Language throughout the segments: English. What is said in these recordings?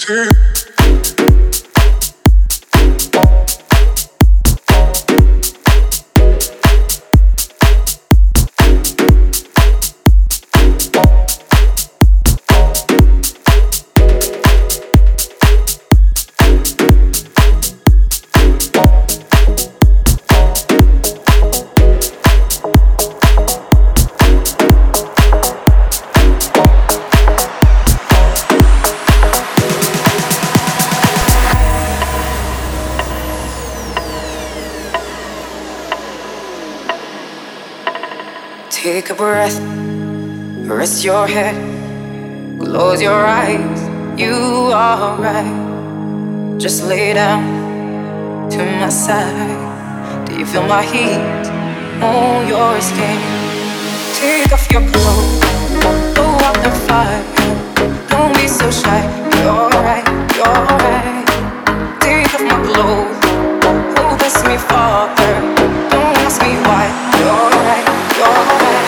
Take a breath, rest your head, close your eyes, you are right. Just lay down to my side. Do you feel my heat on your skin? Take off your clothes, blow out the fire. Don't be so shy, you're right, you're right. Take off my clothes, oh bless me Father. Don't ask me why, you're right, you're right.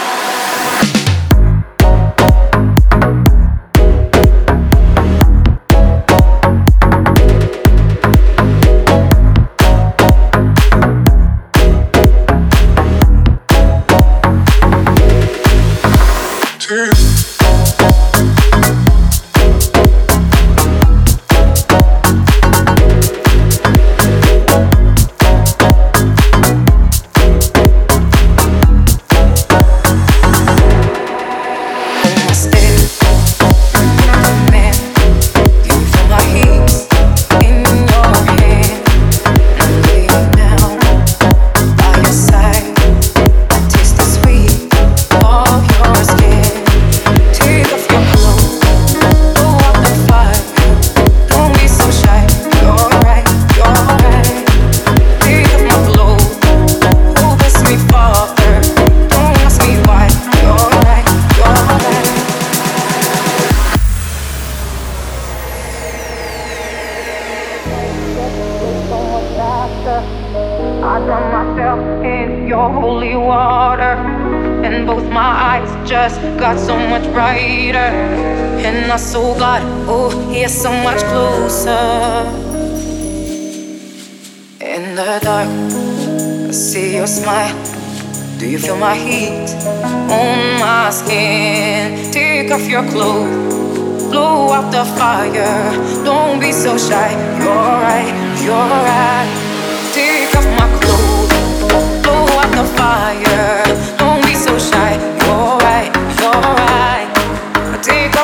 I drown myself in your holy water, and both my eyes just got so much brighter. And I saw God, oh, He is so much closer. In the dark, I see your smile. Do you feel my heat on my skin? Take off your clothes, blow out the fire. Don't be so shy, you're right, you're right. Take off my clothes, blow out the fire. Don't be so shy, you're right, you're right. Take